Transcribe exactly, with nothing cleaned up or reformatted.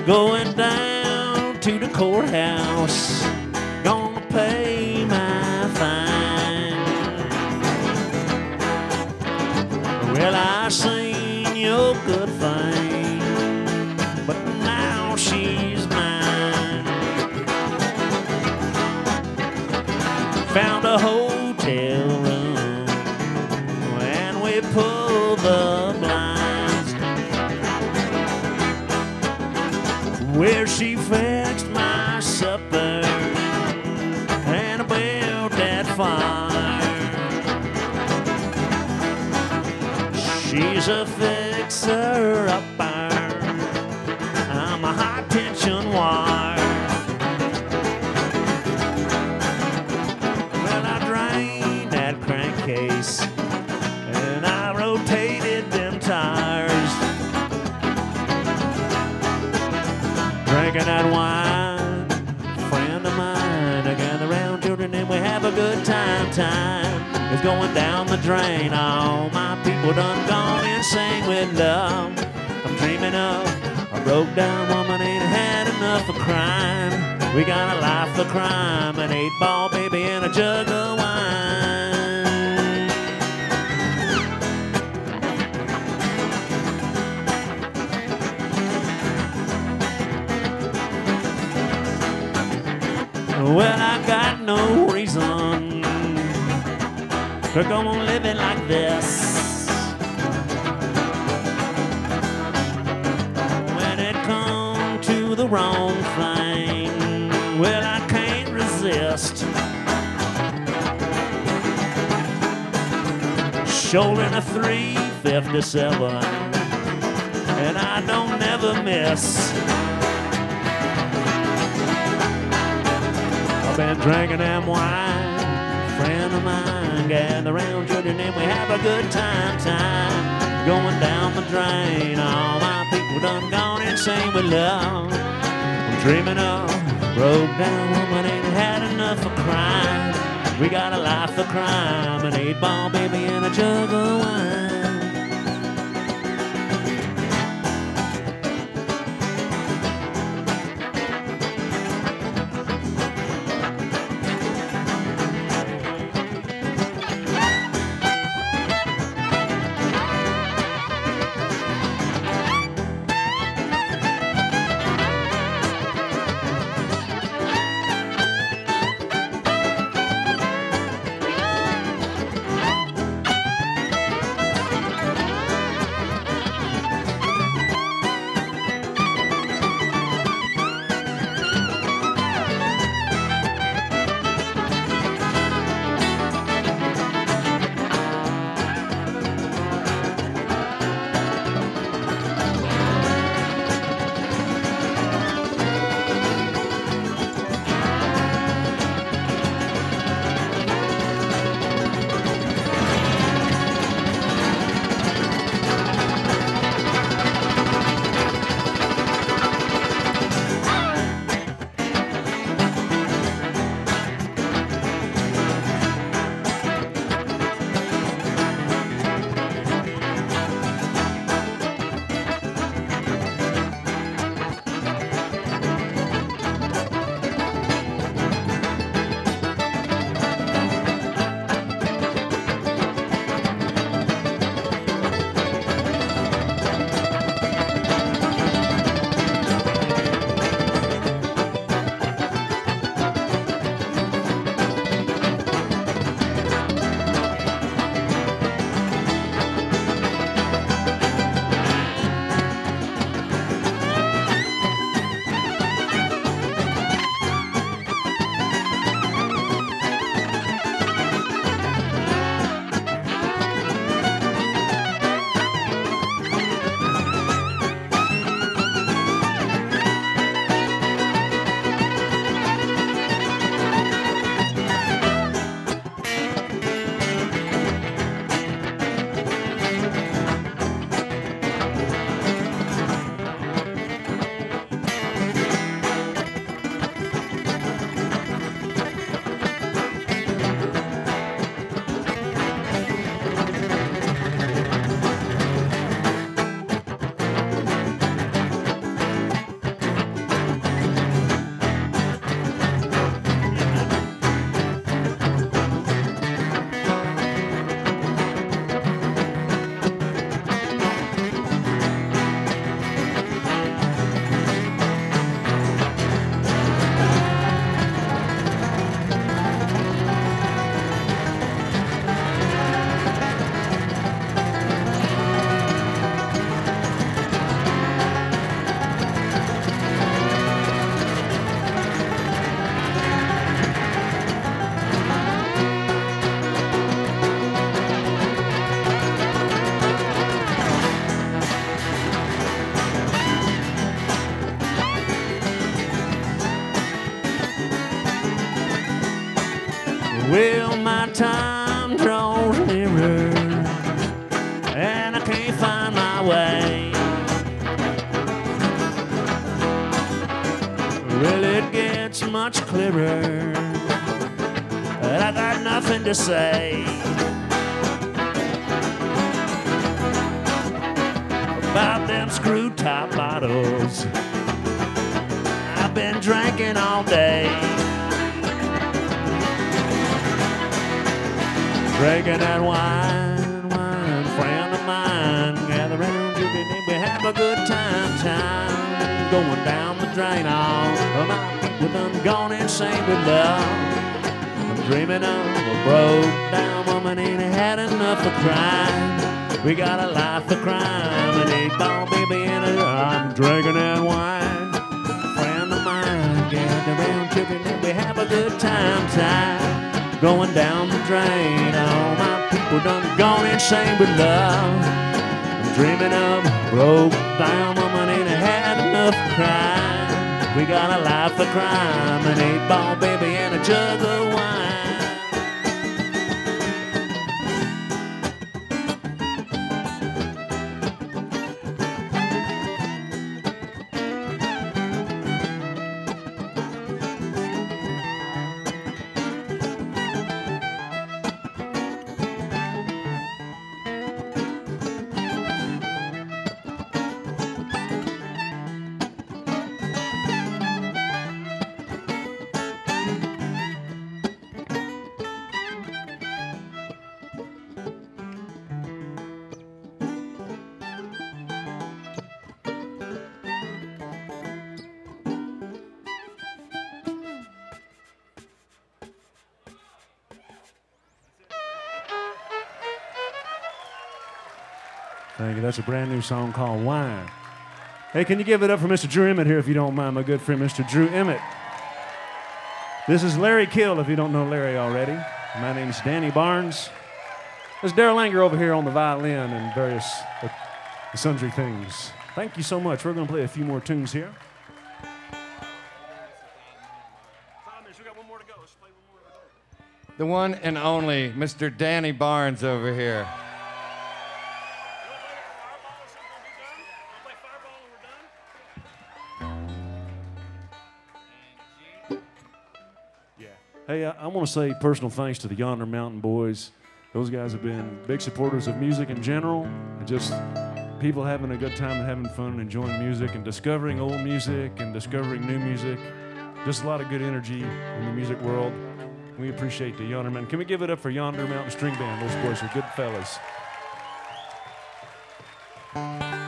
Going down to the courthouse, gonna pay my fine. Well, I seen your good thing, but now she's mine. Found a hotel room and we pulled the blinds, where she fixed my supper and built that fire. She's a fixer-upper, I'm a high-tension wire. Well, I drained that crankcase and I rotated them tires, drinking that wine, friend of mine. I gather around children and we have a good time. Time is going down the drain. All my people done gone insane with love. I'm dreaming of a broke down woman ain't had enough of crime. We got a life for crime, an eight ball baby and a jug of wine. Well, I got no reason to go on living like this. When it comes to the wrong thing, well, I can't resist. Shouldering a three fifty-seven, and I don't never miss. Been drinking them wine, friend of mine, gather around children and we have a good time. Time going down the drain. All my people done gone insane with love. I'm dreaming of a broke down woman ain't had enough of crime. We got a life for crime, an eight ball baby and a jug of wine. time draws nearer and I can't find my way, well, it gets much clearer that I got nothing to say about them screw top bottles I've been drinking all day, drinking that wine, wine, friend of mine, gather round, drinking, and we have a good time, time, going down the drain. All of my people done gone insane with love. I'm dreaming of a broke down woman, ain't had enough of crime. We got a life of crime, an eight ball baby, and a, I'm drinking that wine, friend of mine, gather round, drinking, and we have a good time, time, going down the drain. All my people done gone insane with love. I'm dreaming of a broke down woman, ain't had enough crime. We got a life of crime, an eight ball baby and a jug of wine. Thank you. That's a brand new song called Wine. Hey, can you give it up for Mister Drew Emmett here, if you don't mind, my good friend, Mister Drew Emmett. This is Larry Kill, if you don't know Larry already. My name's Danny Barnes. There's Darrell Langer over here on the violin and various uh, sundry things. Thank you so much. We're going to play a few more tunes here. We got one more to go. Let's play one more to go. The one and only Mister Danny Barnes over here. Hey, I, I want to say personal thanks to the Yonder Mountain Boys. Those guys have been big supporters of music in general, and just people having a good time and having fun and enjoying music and discovering old music and discovering new music. Just a lot of good energy in the music world. We appreciate the Yonder Mountain. Can we give it up for Yonder Mountain String Band? Those boys are good fellas.